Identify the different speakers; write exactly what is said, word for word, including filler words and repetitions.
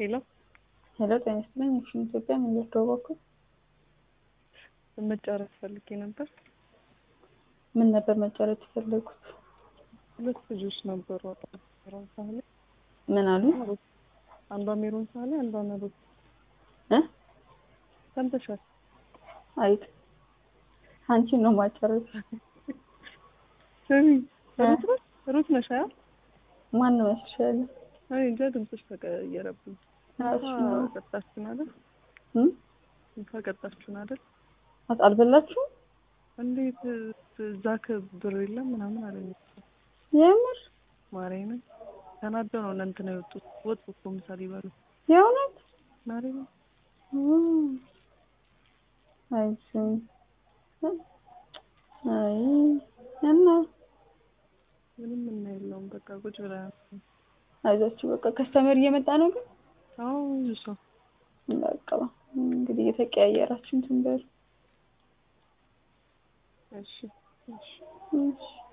Speaker 1: ሄሎ
Speaker 2: ሄሎ ጤና ይስጥልኝ። እሺ ኢትዮጵያ ምን ልትወቁ?
Speaker 1: መጫረት ፈልጌ ነበር።
Speaker 2: ምን ነበር መጫረት የፈለጉት?
Speaker 1: ሁለት ልጆች ነበሩ። ሜሮን ሳህሌ
Speaker 2: ምን አሉ?
Speaker 1: አንዷ ሜሮን ሳህሌ አንዷ ነሩት
Speaker 2: እ
Speaker 1: ሰምተሻል?
Speaker 2: አይት አንቺ ነው ማጫረት።
Speaker 1: ሰሚ ሩት ነሽ? ሩት ነሽ? አያ
Speaker 2: ማን ነው መስሻለ?
Speaker 1: አይ እንጃ ድምፅሽ ተቀየረብኝ። ፈቀጣችሁን አይደል?
Speaker 2: እም
Speaker 1: ፈቀጣችሁን አይደል?
Speaker 2: አልበላችሁ?
Speaker 1: እንዴት ዛክ ብር የለም ምናምን አለኝ።
Speaker 2: የምር
Speaker 1: ማርያም ተናደው ነው እንትን የወጡት። ወጥ እኮ ምሳሌ ይበሉ
Speaker 2: የእውነት
Speaker 1: ማርያም
Speaker 2: አይቺ አይ እና
Speaker 1: ምንም ምን የለውም። በቃ ቁጭ ብላ
Speaker 2: አይዛችሁ በቃ ከስተመር እየመጣ ነው ግን
Speaker 1: አዎ እሱ
Speaker 2: በቃ እንግዲህ እየተቀያየራችሁ እንትን በሉ።
Speaker 1: እሺ እሺ
Speaker 2: እሺ